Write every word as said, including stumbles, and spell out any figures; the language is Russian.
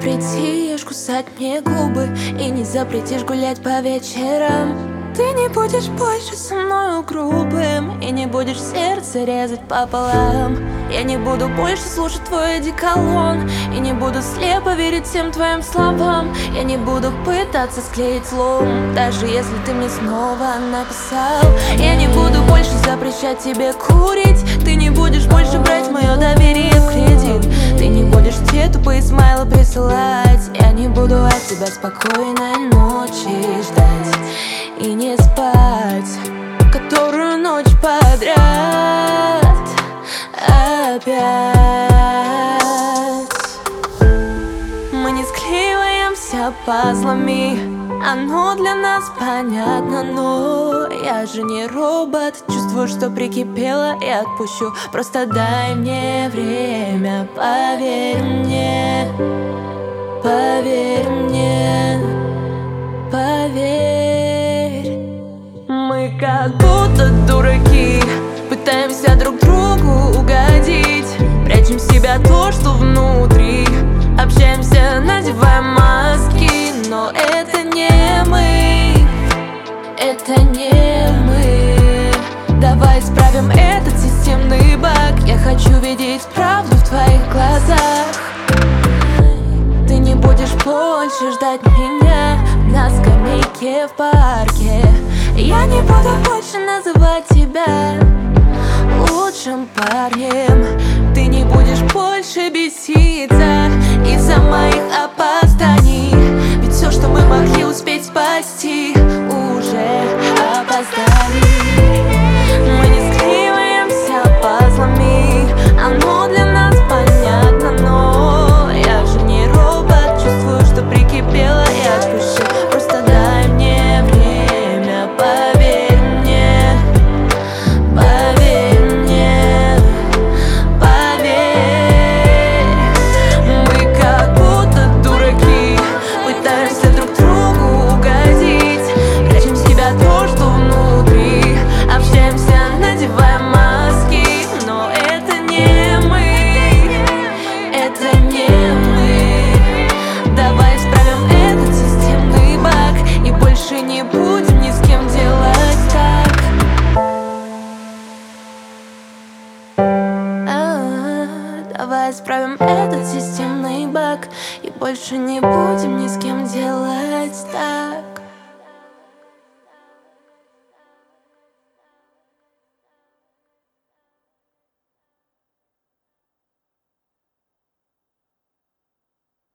запретишь кусать мне губы и не запретишь гулять по вечерам. Ты не будешь больше со мною грубым и не будешь сердце резать пополам. Я не буду больше слушать твой одеколон и не буду слепо верить всем твоим словам. Я не буду пытаться склеить лом, даже если ты мне снова написал. Я не буду больше запрещать тебе курить. Ты не будешь больше брать мое доверие в кредит. Ты не будешь те тупые смайлы присылать. Я не буду от тебя спокойной ночи ждать и не спать которую ночь подряд опять. Мы не склеиваемся пазлами, оно для нас понятно, но я же не робот. Чувствую, что прикипела и отпущу. Просто дай мне время, поверь мне, поверь мне, поверь. Мы как будто дураки, пытаемся друг другу угодить. Прячем в себя то, что внутри. Общаемся, надеваем маски, но это не мы, это не мы. Давай исправим этот системный баг. Я хочу видеть правду в твоих глазах. Ты не будешь больше ждать меня на скамейке в парке. Я не буду больше называть тебя лучшим парнем. Ты не будешь больше беситься из-за моих опозданий. Ведь все, что мы могли успеть спасти, уже опоздали. Мы не склеиваемся пазлами, оно для нас понятно, но я же не робот. Чувствую, что прикипела и отпущу. Просто дай мне время, поверь мне, поверь мне, поверь. Мы как будто дураки, пытаемся друг другу угодить. Прячем в себя то, что внутри. Общаемся, надеваем маски, но это не мы, это не мы. Давай исправим этот системный баг и больше не будем ни с кем делать так. А-а-а. Давай исправим этот системный баг и больше не будем ни с кем делать так.